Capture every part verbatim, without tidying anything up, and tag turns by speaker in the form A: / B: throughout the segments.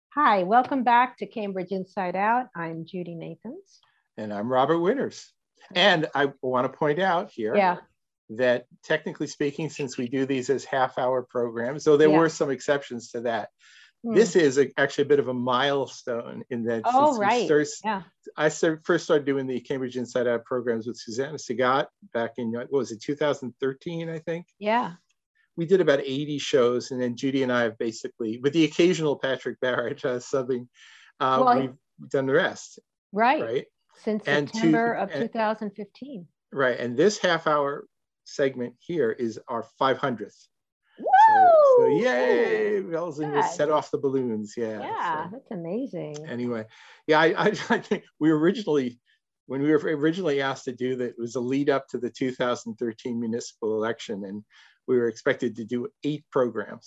A: Hi, welcome back to Cambridge Inside Out. I'm Judy Nathans.
B: And I'm Robert Winters. And I want to point out here
A: yeah.
B: that technically speaking, since we do these as half hour programs, though there
A: yeah.
B: were some exceptions to that,
A: hmm.
B: this is a, actually a bit of a milestone in that
A: oh,
B: since
A: right.
B: we start,
A: yeah.
B: I start, first started doing the Cambridge Inside Out programs with Susanna Sagat back in, what was it, two thousand thirteen, I think?
A: Yeah.
B: We did about eighty shows, and then Judy and I have basically, with the occasional Patrick Barrett uh, subbing, uh,
A: well,
B: we've done the rest.
A: Right.
B: Right.
A: Since
B: and
A: September
B: to,
A: of two thousand fifteen.
B: Right. And this half hour segment here is our five hundredth.
A: Woo!
B: So, so yay! Bells and we'll set off the balloons. Yeah.
A: Yeah,
B: so,
A: that's amazing.
B: Anyway, yeah, I, I, I think we originally, when we were originally asked to do that, it was a lead up to the two thousand thirteen municipal election, and we were expected to do eight programs.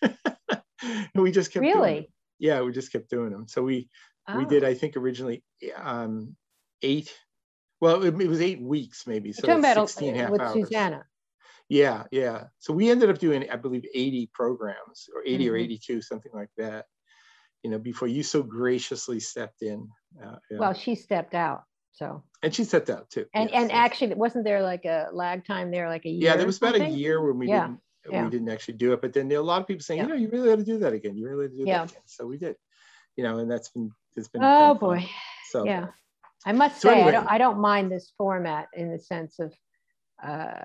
B: And we just kept
A: really?
B: doing them. Yeah, we just kept doing them. So we oh. we did, I think, originally um, eight. Well, it, it was eight weeks maybe. So
A: You're talking about
B: sixteen half
A: with
B: hours.
A: Susanna.
B: Yeah, yeah. So we ended up doing, I believe, eighty programs, or eighty mm-hmm. or eighty-two, something like that. You know, before you so graciously stepped in. Uh, yeah.
A: Well, she stepped out. So.
B: And she stepped out too.
A: And
B: yes,
A: and
B: yes.
A: actually, wasn't there like a lag time there, like a year?
B: Yeah, there was about
A: something?
B: a year when we
A: yeah.
B: didn't
A: yeah.
B: we didn't actually do it. But then there are a lot of people saying,
A: yeah.
B: you know, you really ought to do that again. You really ought to do
A: yeah.
B: that again. So we did. You know, and that's been it's been.
A: Oh boy.
B: Fun. So
A: yeah, I must
B: so
A: say
B: anyway.
A: I don't I don't mind this format in the sense of uh,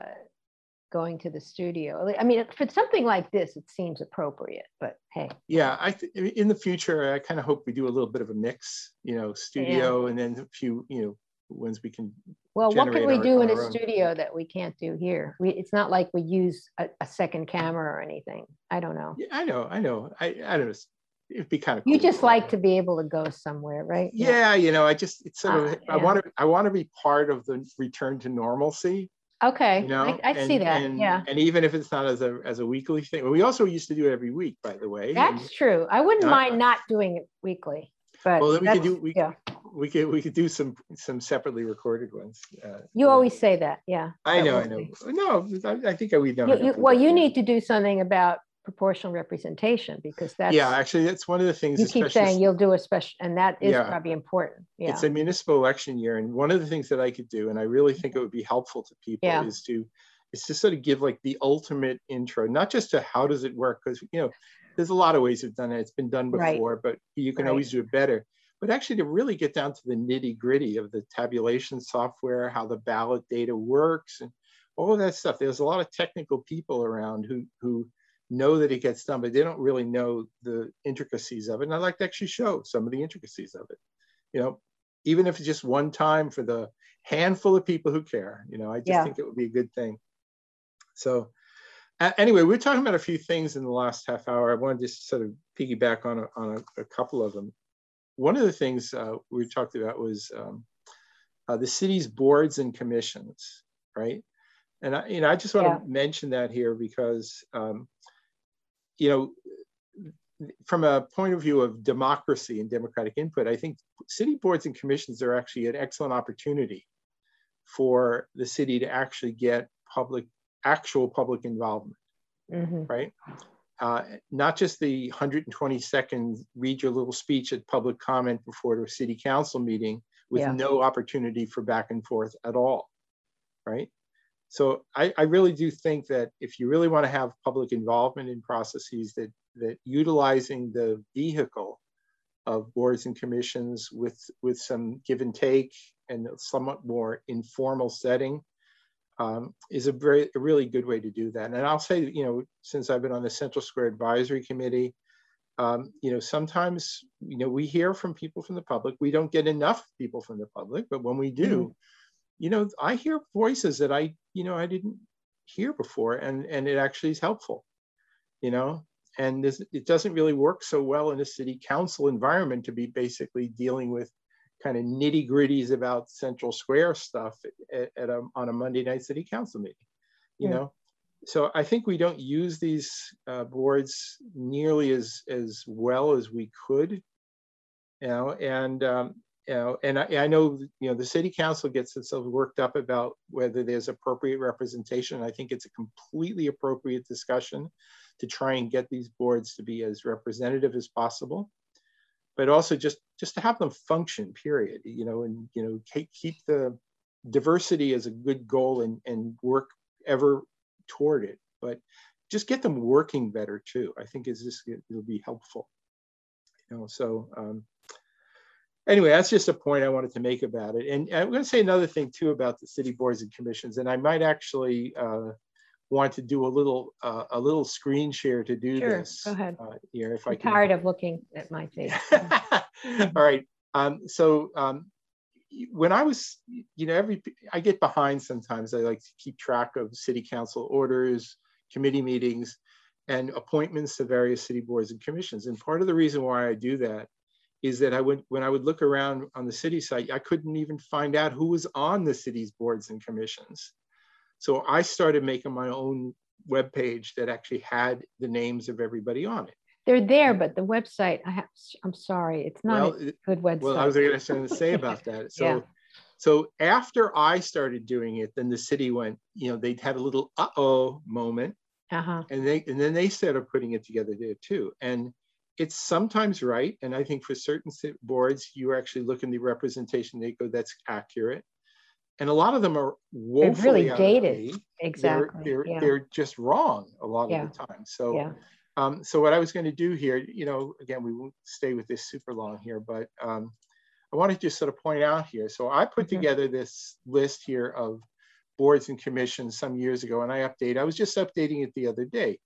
A: going to the studio. I mean, for something like this, it seems appropriate. But hey.
B: Yeah, I th- in the future, I kind of hope we do a little bit of a mix. You know, studio yeah. and then a few, you know, ones we can.
A: Well, what can we
B: our,
A: do in a
B: own.
A: studio that we can't do here? We, it's not like we use a, a second camera or anything. I don't know.
B: Yeah, I know, I know. I, I don't know. It'd be kind of cool.
A: You just like to be able to go somewhere, right?
B: Yeah, yeah. you know, I just, it's sort of,
A: uh,
B: I
A: yeah.
B: want to, I want to be part of the return to normalcy.
A: Okay,
B: you know?
A: I, I
B: and,
A: see that,
B: and,
A: yeah.
B: And even if it's not as a as a weekly thing, we also used to do it every week, by the way.
A: That's
B: and,
A: true. I wouldn't
B: not,
A: mind not doing it weekly. But
B: well, then we could do we,
A: yeah.
B: we could we could do some some separately recorded ones. Uh,
A: you always that. say that, yeah.
B: I know, I know. No, I, I think we know.
A: You, you, well, you need to do something about proportional representation because that's
B: yeah. Actually, that's one of the things.
A: You keep saying you'll do a special, and that is yeah. probably important. Yeah.
B: It's a municipal election year, and one of the things that I could do, and I really think it would be helpful to people,
A: yeah.
B: is to is to sort of give like the ultimate intro, not just to how does it work, because you know, there's a lot of ways we've done it. It's been done before,
A: right.
B: but you can
A: right.
B: always do it better. But actually to really get down to the nitty gritty of the tabulation software, how the ballot data works, and all of that stuff. There's a lot of technical people around who, who know that it gets done, but they don't really know the intricacies of it. And I'd like to actually show some of the intricacies of it. You know, even if it's just one time for the handful of people who care, you know, I just
A: yeah.
B: think it would be a good thing. So uh, anyway, we we're talking about a few things in the last half hour. I wanted to just sort of piggyback on a, on a, a couple of them. One of the things uh, we talked about was um, uh, the city's boards and commissions, right? And I, you know, I just want
A: yeah.
B: to mention that here because, um, you know, from a point of view of democracy and democratic input, I think city boards and commissions are actually an excellent opportunity for the city to actually get public, actual public involvement,
A: mm-hmm.
B: right? Uh, not just the one hundred twenty seconds, read your little speech at public comment before a city council meeting with
A: yeah.
B: no opportunity for back and forth at all, right? So I, I really do think that if you really want to have public involvement in processes, that, that utilizing the vehicle of boards and commissions with, with some give and take and a somewhat more informal setting Um, is a very a really good way to do that. And I'll say, you know, since I've been on the Central Square Advisory Committee, um, you know, sometimes, you know, we hear from people from the public. We don't get enough people from the public, but when we do, mm-hmm. you know, I hear voices that I, you know, I didn't hear before, and and it actually is helpful, you know. And this, it doesn't really work so well in a city council environment to be basically dealing with kind of nitty gritties about Central Square stuff at, at a, on a Monday night city council meeting, you
A: Yeah.
B: know? So I think we don't use these uh, boards nearly as, as well as we could, you know, and, um, you know, and I, I know, you know, the city council gets itself worked up about whether there's appropriate representation. I think it's a completely appropriate discussion to try and get these boards to be as representative as possible. but also just just to have them function, period. You know, and you know, keep, keep the diversity as a good goal and and work ever toward it, but just get them working better too. I think is this it'll be helpful. You know, so um, anyway, that's just a point I wanted to make about it. And I'm going to say another thing too about the city boards and commissions, and I might actually uh, want to do a little uh, a little screen share to do
A: sure,
B: this.
A: Go ahead.
B: Uh, here, if
A: I'm
B: I can.
A: tired of looking at my face.
B: All right. Um, so um, when I was, you know, every I get behind sometimes. I like to keep track of city council orders, committee meetings, and appointments to various city boards and commissions. And part of the reason why I do that is that I would, when I would look around on the city site, I couldn't even find out who was on the city's boards and commissions. So I started making my own webpage that actually had the names of everybody on it.
A: They're there, but the website, I have, I'm sorry, it's not
B: well,
A: a good website.
B: Well, I was going to say about that. So,
A: yeah.
B: so after I started doing it, then the city went, you know, they had a little uh-oh moment.
A: Uh-huh.
B: And they and then they started putting it together there too. And it's sometimes right. And I think for certain boards, you actually look in the representation, they go, that's accurate. And a lot of them are woefully
A: really dated.
B: Out of
A: exactly.
B: They're, they're,
A: yeah.
B: they're just wrong a lot
A: yeah.
B: of the time. So,
A: yeah.
B: um, so what I was going to do here, you know, again, we won't stay with this super long here, but um, I want to just sort of point out here. So I put mm-hmm. together this list here of boards and commissions some years ago, and I update. I was just updating it the other day,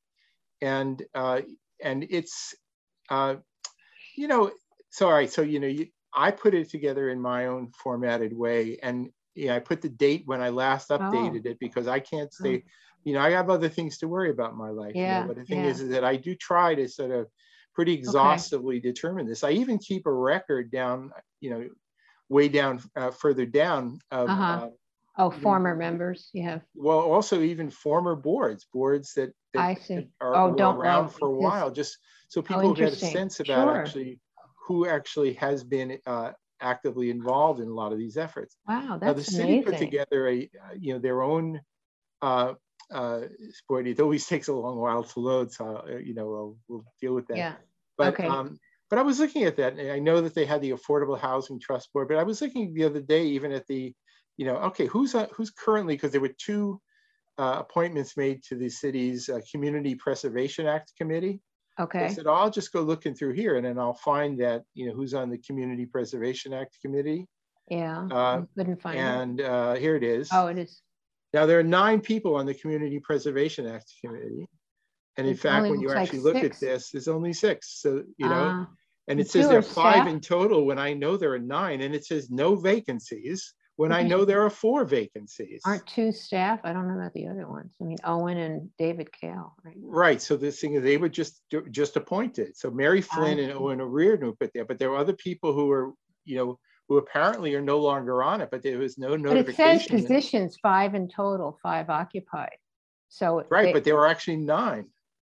B: and uh, and it's, uh, you know, so all right. So you know, you, I put it together in my own formatted way, and yeah, I put the date when I last updated oh. it because I can't stay. Oh. You know, I have other things to worry about in my life.
A: Yeah.
B: You know, but the thing
A: yeah.
B: is, is that I do try to sort of pretty exhaustively okay. determine this. I even keep a record down, you know, way down uh, further down of.
A: Uh-huh.
B: Uh,
A: Oh, former members you have.
B: Well, also even former boards, boards that, that
A: I see.
B: are
A: oh, don't
B: around
A: well,
B: for a while, just so people
A: oh,
B: get a sense about
A: sure.
B: actually who actually has been uh, actively involved in a lot of these efforts.
A: Wow, that's
B: now, the city
A: amazing.
B: put together a, you know, their own uh, uh, sport. It always takes a long while to load, so uh, you know we'll, we'll deal with that.
A: Yeah.
B: But
A: okay.
B: um, but I was looking at that, and I know that they had the Affordable Housing Trust Board, but I was looking the other day even at the you know, okay, who's uh, who's currently, because there were two uh, appointments made to the city's uh, Community Preservation Act Committee.
A: Okay.
B: I said, oh, I'll just go looking through here, and then I'll find that, you know, who's on the Community Preservation Act Committee.
A: Yeah, uh, I couldn't find
B: and,
A: it.
B: And uh, here it is.
A: Oh, it is.
B: Now, there are nine people on the Community Preservation Act Committee. And in
A: it
B: fact, when you actually like look six. at this, there's only six. So, you know, uh, and it says there are five staff? in total when I know there are nine, and it says no vacancies. When I know there are four vacancies.
A: Aren't two staff? I don't know about the other ones. I mean, Owen and David Kale, right?
B: Right. So this thing is, they were just just appointed. So Mary Flynn and Owen O'Riordan were put there, but there were other people who were, you know, who apparently are no longer on it, but there was no notification.
A: But it says positions, five in total, five occupied. So
B: right,
A: they,
B: but there were actually nine.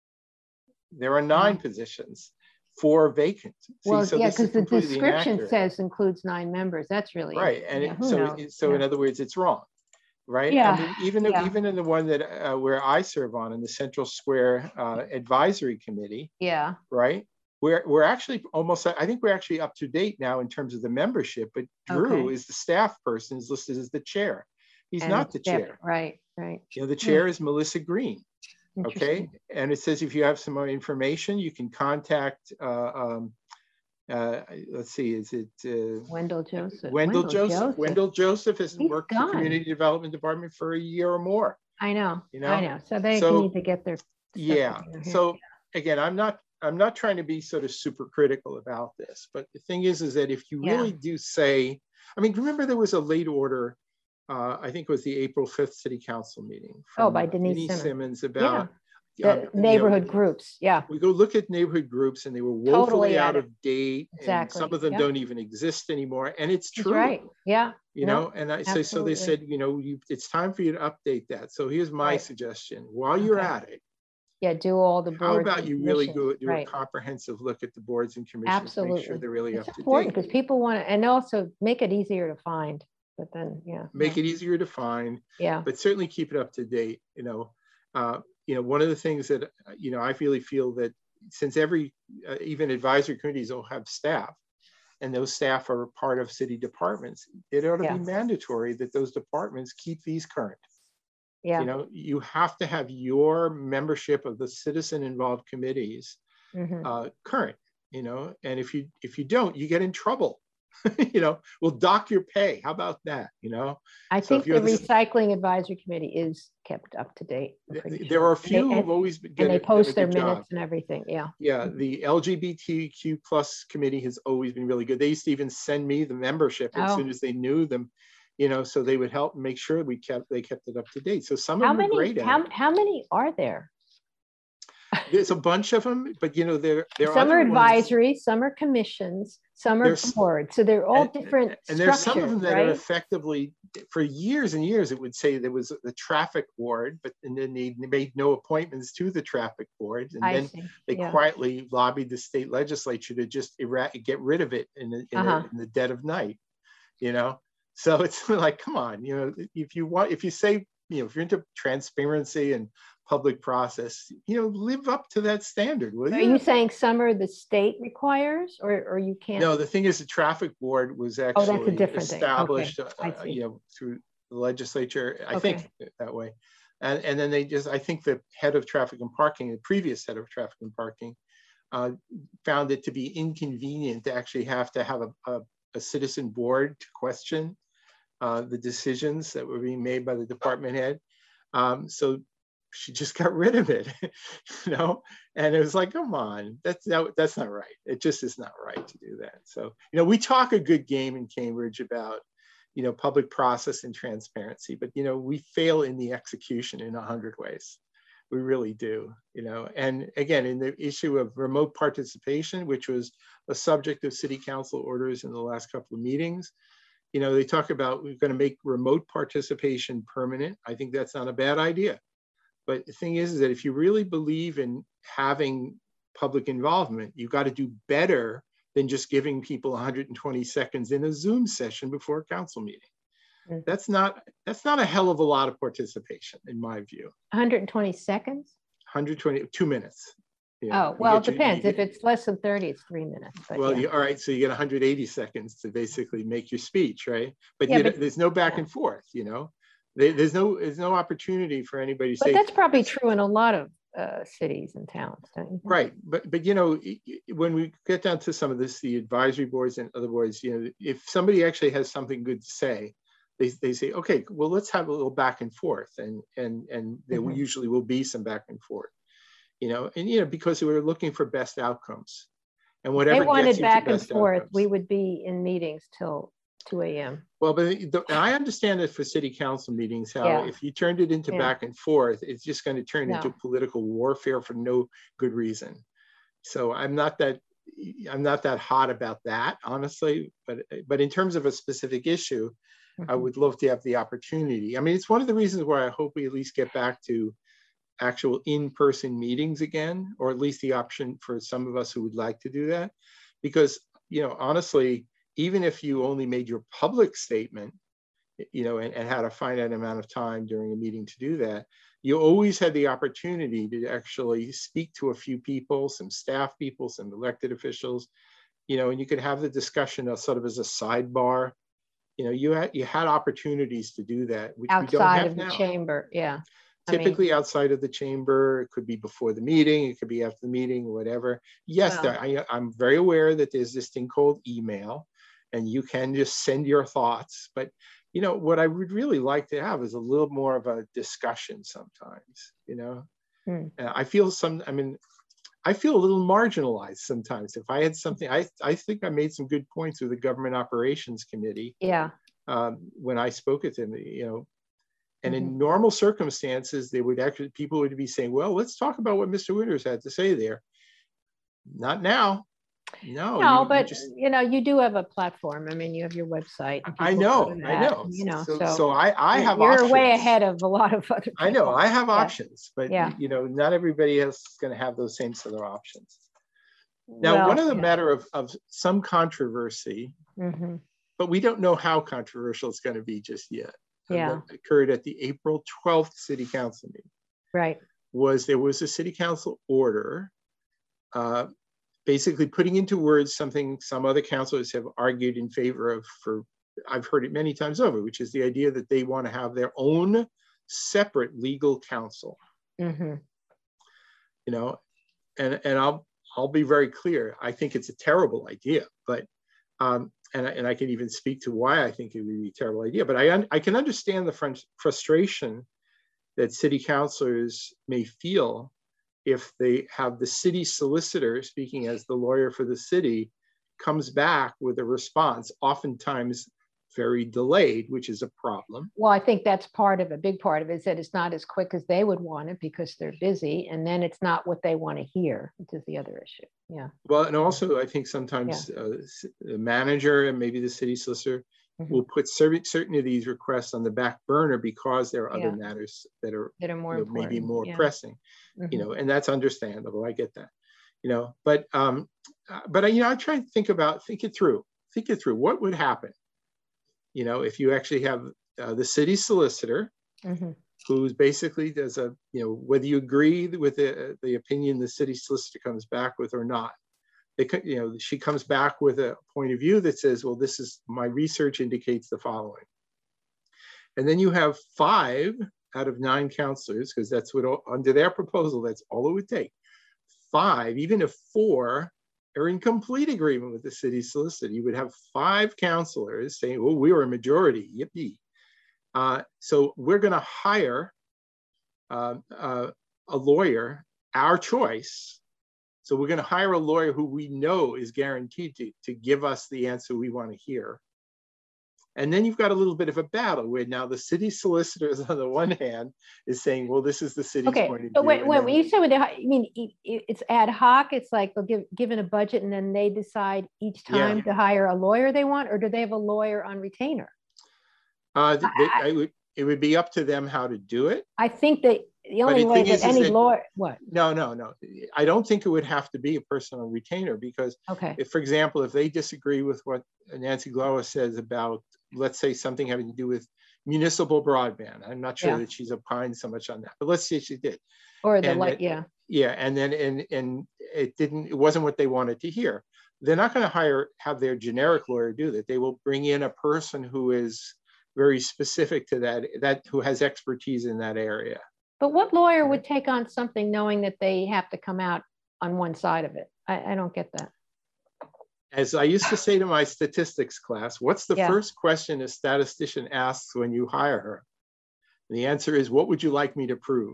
B: There are nine mm-hmm. positions. Four vacant. See,
A: well,
B: so
A: yeah, because the description
B: inaccurate.
A: says includes nine members. That's really
B: right, and
A: yeah,
B: it, so
A: knows?
B: so
A: yeah.
B: in other words, it's wrong, right?
A: Yeah,
B: I mean, even
A: yeah.
B: even in the one that uh, where I serve on in the Central Square uh, Advisory Committee,
A: yeah,
B: right, we're we're actually almost. I think we're actually up to date now in terms of the membership. But Drew
A: okay.
B: is the staff person, is listed as the chair. He's
A: and
B: not the
A: staff,
B: chair.
A: Right, right.
B: You know, the chair yeah. is Melissa Green. Okay, and it says if you have some more information, you can contact. Uh, um, uh, let's see, is it uh,
A: Wendell Joseph?
B: Wendell, Wendell Joseph.
A: Joseph.
B: Wendell Joseph has
A: He's
B: worked
A: gone.
B: for Community Development Department for a year or more.
A: I know.
B: You know,
A: I know. So they
B: so,
A: need to get their.
B: Yeah. So again, I'm not. I'm not trying to be sort of super critical about this, but the thing is, is that if you really yeah. do say, I mean, remember there was a late order. Uh, I think it was the April fifth City Council meeting. From
A: oh, by Denise,
B: Denise
A: Simmons.
B: Simmons about.
A: Yeah. The um, neighborhood you know, groups, yeah.
B: We go look at neighborhood groups, and they were woefully
A: totally
B: out of date.
A: Exactly.
B: And some of them
A: yep.
B: don't even exist anymore, and it's
A: That's
B: true.
A: Right? Yeah.
B: You
A: no,
B: know, and I say so. They said, you know, you, it's time for you to update that. So here's my
A: right.
B: suggestion: while you're
A: okay.
B: at it,
A: yeah, do all the boards.
B: How about you really go do
A: right.
B: a comprehensive look at the boards and commissions?
A: Absolutely.
B: Make sure they're really
A: it's
B: up to
A: important
B: date.
A: Because people want to, and also make it easier to find. But then, yeah.
B: Make
A: yeah.
B: it easier to find.
A: Yeah.
B: But certainly keep it up to date. You know. Uh, You know, one of the things that, you know, I really feel that since every, uh, even advisory committees will have staff, and those staff are part of city departments, it ought to
A: Yeah.
B: be mandatory that those departments keep these current.
A: Yeah.
B: You know, you have to have your membership of the citizen involved committees
A: Mhm.
B: uh, current, you know, and if you if you don't, you get in trouble. You know, we'll dock your pay. How about that? You know,
A: I
B: so
A: think
B: if
A: the
B: you're the,
A: Recycling Advisory Committee is kept up to date. I'm pretty
B: there
A: sure.
B: are a
A: And they-
B: few
A: and-
B: who've always been
A: And
B: done
A: they
B: a- done a
A: post their
B: good job.
A: minutes and everything, yeah.
B: Yeah, the L G B T Q plus committee has always been really good. They used to even send me the membership as
A: Oh.
B: soon as they knew them, you know, so they would help make sure we kept they kept it up to date. So some
A: How
B: of them are
A: many,
B: great at
A: how,
B: it.
A: how many are there?
B: There's a bunch of them, but you know, there there are
A: Some are
B: other ones.
A: advisory, some are commissions, some are
B: There's-
A: boards. So they're all
B: and,
A: different
B: and there's some of
A: structures,
B: them that are
A: right?
B: effectively, for years and years, it would say there was the traffic board, but and then they made no appointments to the traffic board, and
A: I
B: then
A: see,
B: they
A: yeah.
B: quietly lobbied the state legislature to just era- get rid of it in the, in,
A: Uh-huh.
B: the, in the dead of night, you know. So it's like, come on, you know, if you want, if you say, you know, if you're into transparency and public process, you know, live up to that standard, will
A: Are
B: you?
A: you saying some are the state requires, or, or you can't?
B: No, the thing is, the traffic board was
A: Oh, that's a
B: actually
A: different thing. Okay,
B: established,
A: I
B: uh,
A: see.
B: you know, through the legislature, I
A: Okay.
B: think that way. And, and then they just, I think the head of traffic and parking, the previous head of traffic and parking, uh, found it to be inconvenient to actually have to have a, a, a citizen board to question uh, the decisions that were being made by the department head. Um, so she just got rid of it, you know, and it was like, come on, that's that, that's not right. It just is not right to do that. So, you know, we talk a good game in Cambridge about, you know, public process and transparency, but, you know, we fail in the execution in a hundred ways. We really do, you know, and again, in the issue of remote participation, which was a subject of city council orders in the last couple of meetings, you know, they talk about we're going to make remote participation permanent. I think that's not a bad idea. But the thing is, is that if you really believe in having public involvement, you've got to do better than just giving people one hundred twenty seconds in a Zoom session before a council meeting. Mm-hmm. That's not, that's not a hell of a lot of participation, in my view.
A: one hundred twenty seconds?
B: one hundred twenty, two minutes.
A: You know, oh, well, it depends. Your, if get, it's less than thirty, it's three minutes. But
B: well,
A: yeah.
B: you, all right, so you get one hundred eighty seconds to basically make your speech, right? But,
A: yeah,
B: you,
A: but
B: there's no back
A: yeah.
B: and forth, you know? There's no, there's no opportunity for anybody to
A: but
B: say.
A: But that's probably true in a lot of uh, cities and towns, don't you think?
B: Right, but but you know, when we get down to some of this, the advisory boards and other boards, you know, if somebody actually has something good to say, they, they say, okay, well, let's have a little back and forth, and and and there mm-hmm. usually will be some back and forth, you know, and you know, because we're looking for best outcomes, and whatever
A: they wanted
B: gets you
A: back
B: to
A: and
B: best
A: forth,
B: outcomes.
A: we would be in meetings till two A M
B: Well, but the, I understand that for city council meetings, how
A: yeah.
B: if you turned it into yeah. back and forth, it's just going to turn
A: no.
B: into political warfare for no good reason. So I'm not that I'm not that hot about that, honestly. But but in terms of a specific issue, mm-hmm. I would love to have the opportunity. I mean, it's one of the reasons why I hope we at least get back to actual in-person meetings again, or at least the option for some of us who would like to do that, because you know, honestly. Even if you only made your public statement, you know, and, and had a finite amount of time during a meeting to do that, you always had the opportunity to actually speak to a few people, some staff people, some elected officials, you know, and you could have the discussion of sort of as a sidebar. You know, you had you had opportunities to do that, which
A: outside
B: we don't have
A: of the
B: now.
A: chamber, yeah.
B: Typically
A: I mean,
B: outside of the chamber, it could be before the meeting, it could be after the meeting, whatever. Yes,
A: well,
B: there, I, I'm very aware that there's this thing called email, and you can just send your thoughts. But, you know, what I would really like to have is a little more of a discussion sometimes, you know. Hmm. Uh, I feel some, I mean, I feel a little marginalized sometimes. If I had something, I, I think I made some good points with the Government Operations Committee.
A: Yeah.
B: Um, when I spoke at them, you know, and mm-hmm. in normal circumstances, they would actually, people would be saying, well, let's talk about what Mister Winters had to say there. Not now. No,
A: no,
B: you,
A: but
B: you, just,
A: you know, you do have a platform. I mean, you have your website.
B: I know, I know.
A: You know,
B: so,
A: so,
B: so I, I have
A: you're
B: options.
A: way ahead of a lot of other people.
B: I know, I have
A: yeah.
B: options, but yeah. you know, not everybody else is going to have those same sort of options. Now,
A: well,
B: one of the
A: yeah.
B: matter of, of some controversy, mm-hmm. but we don't know how controversial it's going to be just yet.
A: Yeah,
B: that occurred at the April twelfth City Council meeting.
A: Right.
B: Was there was a City Council order uh, basically putting into words something some other councilors have argued in favor of for, I've heard it many times over, which is the idea that they want to have their own separate legal counsel.
A: Mm-hmm.
B: You know, and, and I'll, I'll be very clear. I think it's a terrible idea, but, um, and, and I can even speak to why I think it would be a terrible idea, but I, I can understand the front frustration that city councilors may feel if they have the city solicitor, speaking as the lawyer for the city, comes back with a response, oftentimes very delayed, which is a problem.
A: Well, I think that's part of a big part of it, is that it's not as quick as they would want it because they're busy, and then it's not what they want to hear, which is the other issue. Yeah.
B: Well, and also I think sometimes yeah. uh, the manager and maybe the city solicitor mm-hmm. will put certain, certain of these requests on the back burner because there are other yeah. matters that are,
A: that are more
B: you know, maybe more
A: yeah.
B: pressing, mm-hmm. you know, and that's understandable. I get that, you know, but, um, but I, you know, I try to think about, think it through, think it through. What would happen, you know, if you actually have uh, the city solicitor, mm-hmm. who's basically does a, you know, whether you agree with the, the opinion the city solicitor comes back with or not, they could, you know, she comes back with a point of view that says, well, this is, my research indicates the following. And then you have five out of nine counselors, because that's what, under their proposal, that's all it would take. Five, even if four are in complete agreement with the city solicitor, you would have five counselors saying, well, we were a majority, yippee. Uh, so we're going to hire uh, uh, a lawyer, our choice. So we're going to hire a lawyer who we know is guaranteed to, to give us the answer we want to hear. And then you've got a little bit of a battle where now the city solicitors on the one hand is saying, well, this is the city's
A: okay.
B: point of view.
A: But wait, wait,
B: then,
A: when you say, with the, I mean, it's ad hoc, it's like they'll give given a budget and then they decide each time yeah. to hire a lawyer they want, or do they have a lawyer on retainer?
B: Uh, they, I, I would, it would be up to them how to do it.
A: I think that the only way that is, any is that, lawyer, what?
B: No, no, no. I don't think it would have to be a person on retainer because,
A: okay.
B: if, for example, if they disagree with what Nancy Glower says about, let's say, something having to do with municipal broadband, I'm not sure yeah. that she's opined so much on that, but let's say she did.
A: Or the like, yeah.
B: Yeah, and then and and it didn't, it wasn't what they wanted to hear. They're not going to hire, have their generic lawyer do that. They will bring in a person who is very specific to that, that who has expertise in that area.
A: But what lawyer would take on something knowing that they have to come out on one side of it? I, I don't get that.
B: As I used to say to my statistics class, what's the
A: yeah.
B: first question a statistician asks when you hire her? And the answer is, what would you like me to prove?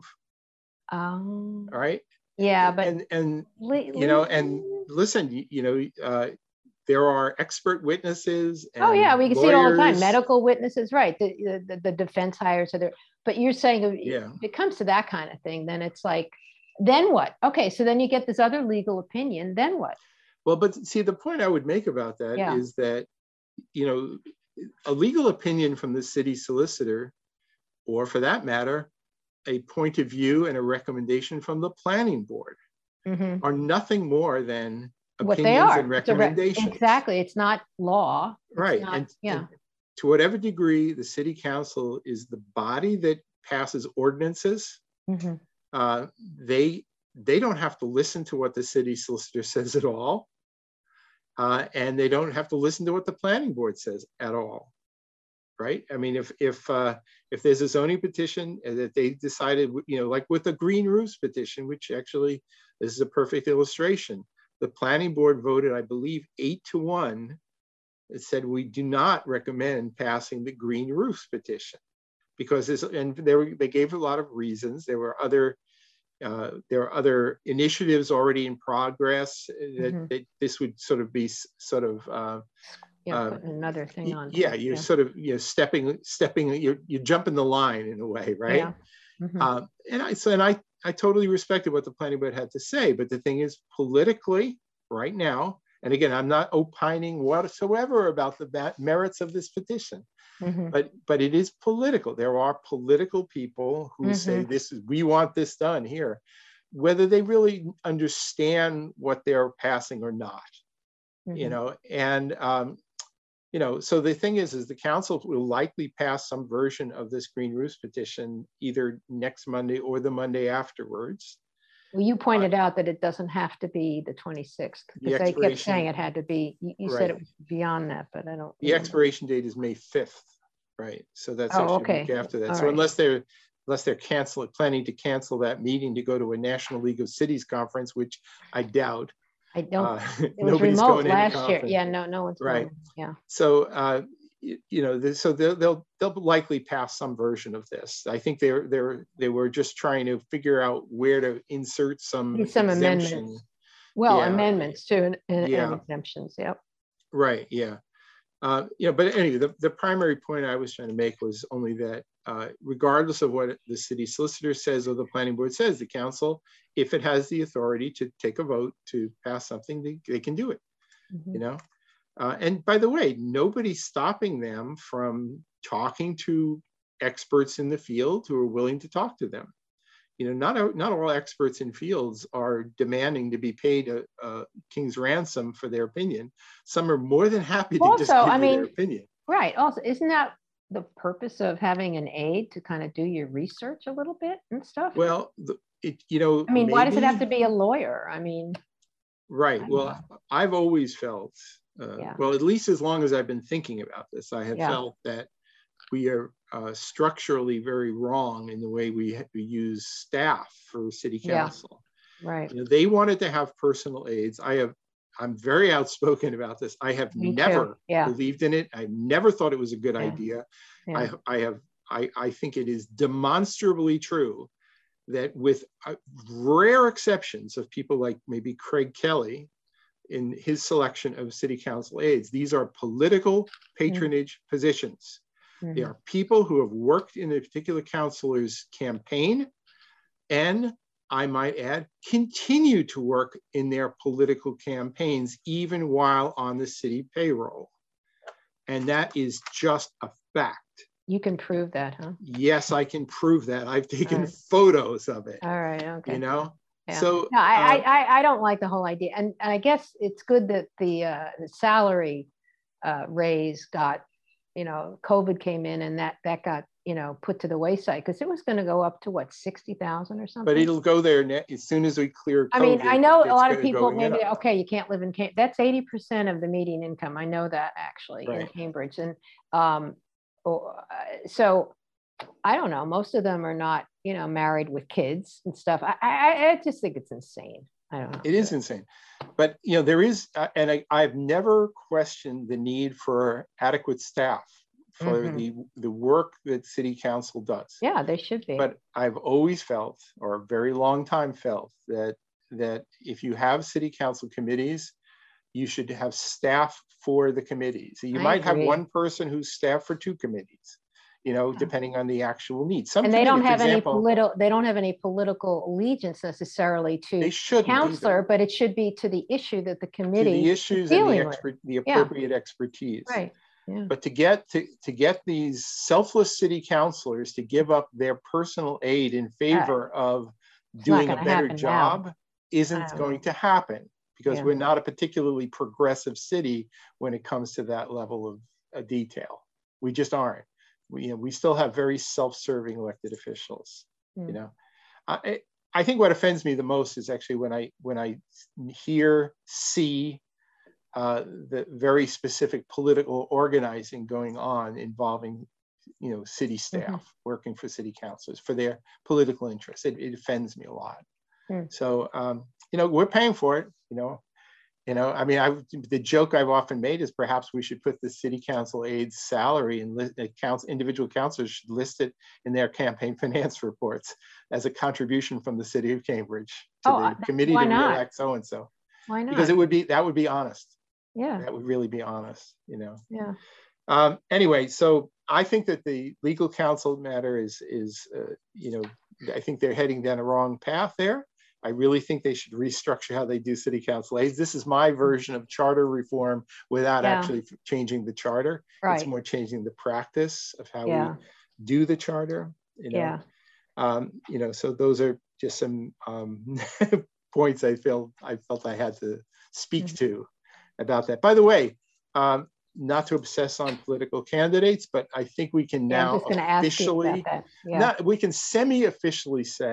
A: Um,
B: All right.
A: Yeah, but
B: and and you know, and listen, you, you know, uh, there are expert witnesses. And
A: oh yeah, we can
B: lawyers.
A: see it all the time. Medical witnesses, right? The the, the defense hires are there. But you're saying
B: yeah.
A: if it comes to that kind of thing, then it's like, then what? Okay, so then you get this other legal opinion. Then what?
B: Well, but see, the point I would make about that
A: yeah.
B: is that, you know, a legal opinion from the city solicitor, or for that matter, a point of view and a recommendation from the planning board
A: mm-hmm.
B: are nothing more than
A: what
B: opinions
A: they are.
B: and recommendations.
A: It's exactly. It's not law. It's
B: right.
A: Not,
B: and,
A: yeah.
B: and to whatever degree the city council is the body that passes ordinances,
A: mm-hmm.
B: uh, they they don't have to listen to what the city solicitor says at all. Uh, and they don't have to listen to what the planning board says at all. Right? I mean, if if uh, if there's a zoning petition that they decided, you know, like with the green roofs petition, which actually this is a perfect illustration. The planning board voted, I believe, eight to one. It said we do not recommend passing the green roofs petition because this, and they were they gave a lot of reasons. There were other uh, there are other initiatives already in progress that,
A: mm-hmm.
B: that this would sort of be sort of. Uh,
A: Yeah,
B: uh,
A: putting another thing on.
B: Yeah, you're yeah. sort of you know stepping, stepping, you're you're jumping the line in a way, right?
A: Yeah. Mm-hmm.
B: Um, and I so and I I totally respected what the planning board had to say, but the thing is, politically, right now, and again, I'm not opining whatsoever about the merits of this petition,
A: mm-hmm.
B: but but it is political. There are political people who
A: mm-hmm.
B: say this is we want this done here, whether they really understand what they're passing or not, mm-hmm. you know, and. Um, You know, so the thing is, is the council will likely pass some version of this green roofs petition either next Monday or the Monday afterwards.
A: Well, you pointed uh, out that it doesn't have to be the twenty-sixth, because they kept saying it had to be, you, you right. said it was beyond that, but I don't.
B: The remember. Expiration date is May fifth, right? So that's
A: oh,
B: actually
A: okay.
B: a week after that.
A: All
B: so
A: right.
B: unless they're, unless they're canceling, planning to cancel that meeting to go to a National League of Cities conference, which I doubt.
A: I don't,
B: uh,
A: it was remote last year. Yeah, no, no one's
B: right.
A: going. Yeah.
B: So, uh, you, you know, this, so they'll, they'll they'll likely pass some version of this. I think they're they're they were just trying to figure out where to insert some
A: some
B: exemption.
A: amendments. Well,
B: yeah.
A: amendments too, and, and,
B: yeah.
A: and exemptions. Yep.
B: Right. Yeah. Uh, you know, but anyway, the, the primary point I was trying to make was only that uh, regardless of what the city solicitor says or the planning board says, the council, if it has the authority to take a vote to pass something, they, they can do it, mm-hmm. you know? Uh, and by the way, nobody's stopping them from talking to experts in the field who are willing to talk to them. You know, not, not all experts in fields are demanding to be paid a, a king's ransom for their opinion. Some are more than happy to
A: also,
B: just give
A: I
B: you
A: mean,
B: their opinion.
A: Right. Also, isn't that the purpose of having an aide to kind of do your research a little bit and stuff?
B: Well, the, it, you know,
A: I mean,
B: maybe,
A: why does it have to be a lawyer? I mean,
B: right.
A: I
B: well,
A: know.
B: I've always felt, uh,
A: yeah.
B: well, at least as long as I've been thinking about this, I have yeah. felt that we are uh, structurally very wrong in the way we, we use staff for city council.
A: Yeah. Right.
B: You know, they wanted to have personal aides. I have, I'm very outspoken about this. I have
A: Me
B: never
A: yeah.
B: believed in it. I never thought it was a good
A: yeah.
B: idea.
A: Yeah.
B: I, I have, I, I think it is demonstrably true that with uh, rare exceptions of people like maybe Craig Kelly in his selection of city council aides, these are political patronage mm-hmm. positions. Mm-hmm. They are people who have worked in a particular councilor's campaign and, I might add, continue to work in their political campaigns even while on the city payroll. And that is just a fact.
A: You can prove that, huh?
B: Yes, I can prove that. I've taken
A: right.
B: photos of it.
A: All right, okay.
B: You know?
A: Yeah.
B: So
A: no, I,
B: uh,
A: I I don't like the whole idea. And, and I guess it's good that the, uh, the salary uh, raise got, you know, COVID came in and that that got, you know, put to the wayside because it was going to go up to what, sixty thousand or something?
B: But it'll go there net, as soon as we clear COVID.
A: I mean, I know a lot of people maybe,
B: up.
A: okay, you can't live in Cambridge. That's eighty percent of the median income. I know that actually right. in Cambridge. And um, so I don't know, most of them are not, you know, married with kids and stuff. I, I, I just think it's insane. I don't know.
B: It is insane. But, you know, there is, uh, and I, I've never questioned the need for adequate staff for mm-hmm. the, the work that city council does.
A: Yeah, they should be.
B: But I've always felt, or a very long time felt, that, that if you have city council committees, you should have staff for the committees. You I might agree. have one person who's staff for two committees, you know, depending on the actual needs. Some
A: and they don't have example, any political, they don't have any political allegiance necessarily to the counselor, either. But it should be to the issue that the committee
B: to the issues and the, expert, the appropriate yeah. expertise.
A: Right. Yeah.
B: But to get to, to get these selfless city councilors to give up their personal aid in favor uh, of doing a better job now. isn't going to happen because yeah. we're not a particularly progressive city when it comes to that level of uh, detail. We just aren't. We, you know, we still have very self-serving elected officials. Mm. You know, I, I think what offends me the most is actually when I when I hear, see uh, the very specific political organizing going on involving, you know, city staff mm-hmm. working for city councilors for their political interests. It, it offends me a lot. Mm. So, um, you know, we're paying for it. You know. You know, I mean, I, the joke I've often made is perhaps we should put the city council aide's salary and list, uh, counts, individual councilors should list it in their campaign finance reports as a contribution from the city of Cambridge to
A: oh,
B: the
A: uh,
B: committee to re-elect so-and-so.
A: Why not?
B: Because it would be, that would be honest.
A: Yeah.
B: That would really be honest, you know.
A: Yeah.
B: Um, anyway, so I think that the legal counsel matter is, is uh, you know, I think they're heading down a wrong path there. I really think they should restructure how they do city council aides. This is my version of charter reform without yeah. actually changing the charter.
A: Right.
B: It's more changing the practice of how
A: yeah.
B: we do the charter. You know?
A: Yeah.
B: Um, you know, so those are just some um, points I feel I felt I had to speak mm-hmm. to about that. By the way, um, not to obsess on political candidates, but I think we can
A: yeah,
B: now officially,
A: yeah.
B: not, we can semi-officially say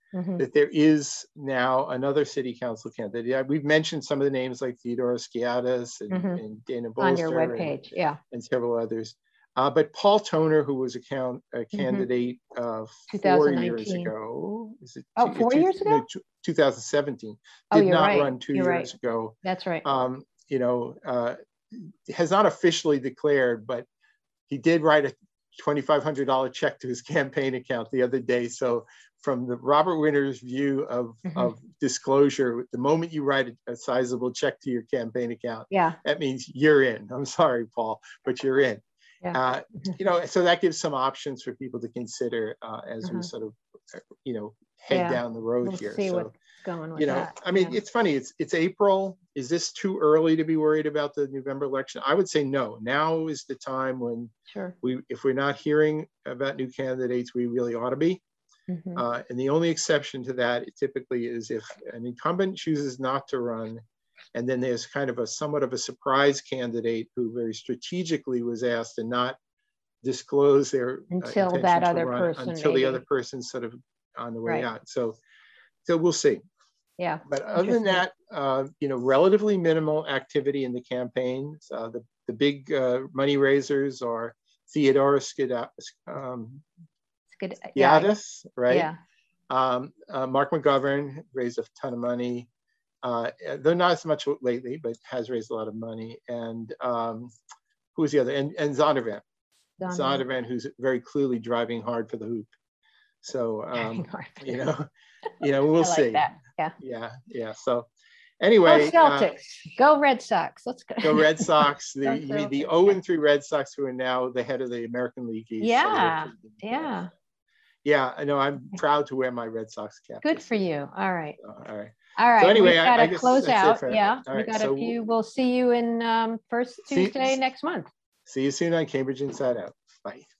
A: Mhm.
B: that there is now another city council candidate. Yeah, we've mentioned some of the names like Theodore Skiadas and,
A: Mhm.
B: and Dana
A: On your
B: Bolster and,
A: webpage, yeah.
B: and several others. Uh, but Paul Toner, who was a, count, a
A: Mhm.
B: candidate uh, four
A: twenty nineteen.
B: years ago, is it
A: Oh,
B: two,
A: four
B: two,
A: years ago?
B: no, two, two thousand seventeen,
A: Oh,
B: did
A: you're
B: not
A: right.
B: run two
A: You're
B: years
A: right.
B: ago.
A: That's right.
B: Um, you know, uh, has not officially declared, but he did write a twenty-five hundred dollar check to his campaign account the other day. So from the Robert Winters view of,
A: Mhm.
B: of disclosure, the moment you write a, a sizable check to your campaign account,
A: Yeah.
B: that means you're in. I'm sorry, Paul, but you're in.
A: Yeah.
B: Uh, you know, so that gives some options for people to consider uh, as
A: Uh-huh.
B: we sort of, you know, head
A: Yeah.
B: down the road
A: We'll
B: here.
A: see
B: So,
A: what's going with
B: you know,
A: that.
B: I mean,
A: Yeah.
B: it's funny. It's it's April. Is this too early to be worried about the November election? I would say no. Now is the time when
A: Sure.
B: we, if we're not hearing about new candidates, we really ought to be.
A: Mhm.
B: Uh, and the only exception to that typically is if an incumbent chooses not to run, and then there's kind of a somewhat of a surprise candidate who very strategically was asked to not disclose their
A: Until
B: uh,
A: that
B: intention to
A: other
B: run
A: person,
B: until the
A: maybe.
B: other person's sort of on the way
A: Right.
B: out. So, so we'll see.
A: Yeah.
B: But other than that, uh, you know, relatively minimal activity in the campaigns. Uh, the, the big uh, money raisers are Theodore Skiadas, um,
A: Good. Yeah.
B: Skiadas, right?
A: Yeah.
B: Um, uh, Mark McGovern raised a ton of money. Uh, though not as much lately, but has raised a lot of money. And um, who's the other? And, and Zondervan.
A: Donovan.
B: Zondervan, who's very clearly driving hard for the hoop. So, um, you know, you know, we'll
A: I like
B: see.
A: that. Yeah.
B: Yeah. Yeah. So anyway.
A: Go Celtics. Uh, go Red Sox. Let's go.
B: Go Red Sox. The,
A: Go
B: you mean the
A: Celtics,
B: oh
A: yeah.
B: and three Red Sox, who are now the head of the American League East.
A: Yeah.
B: So
A: Yeah.
B: Yeah, I know. I'm proud to wear my Red Sox cap.
A: Good for you. All right.
B: So, all right.
A: All right.
B: So anyway,
A: We've got
B: I, I
A: to
B: guess
A: close
B: that's
A: out.
B: it for,
A: Yeah.
B: all
A: We
B: right,
A: got
B: so
A: a few. We'll see you in um, first
B: see-
A: Tuesday next month.
B: See you soon on Cambridge Inside Out. Bye.